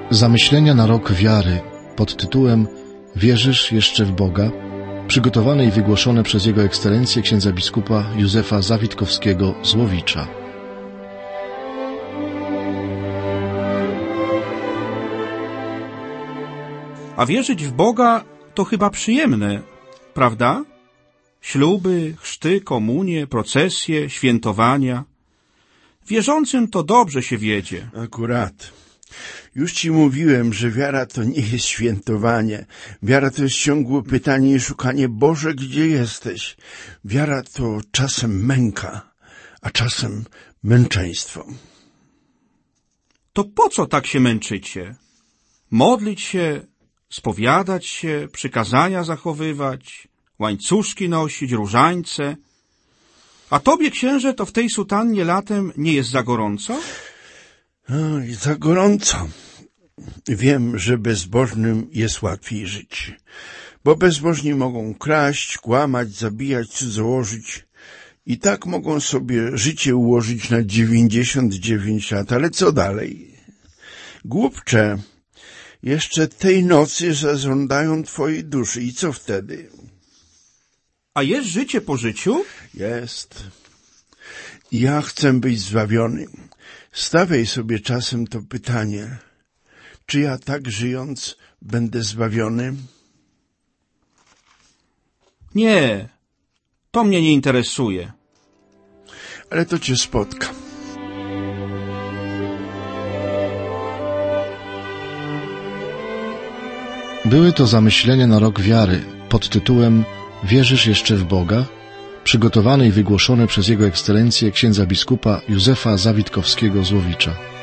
Zamyślenia na rok wiary pod tytułem Wierzysz jeszcze w Boga? Przygotowane i wygłoszone przez Jego Ekscelencję księdza biskupa Józefa Zawitkowskiego z Łowicza. A wierzyć w Boga to chyba przyjemne, prawda? Śluby, chrzty, komunie, procesje, świętowania. Wierzącym to dobrze się wiedzie. Akurat. Już ci mówiłem, że wiara to nie jest świętowanie. Wiara to jest ciągłe pytanie i szukanie: Boże, gdzie jesteś? Wiara to czasem męka, a czasem męczeństwo. To po co tak się męczycie? Modlić się, spowiadać się, przykazania zachowywać, łańcuszki nosić, różańce. A tobie, księże, to w tej sutannie latem nie jest za gorąco? Oj, za gorąco. Wiem, że bezbożnym jest łatwiej żyć, bo bezbożni mogą kraść, kłamać, zabijać, cudzołożyć i tak mogą sobie życie ułożyć na 99 lat, ale co dalej? Głupcze, jeszcze tej nocy zażądają twojej duszy i co wtedy? A jest życie po życiu? Jest. Ja chcę być zbawiony. Stawiaj sobie czasem to pytanie: czy ja tak żyjąc będę zbawiony? Nie, to mnie nie interesuje. Ale to cię spotka. Były to zamyślenia na rok wiary pod tytułem Wierzysz jeszcze w Boga? Przygotowane i wygłoszone przez Jego Ekscelencję księdza biskupa Józefa Zawitkowskiego z Łowicza.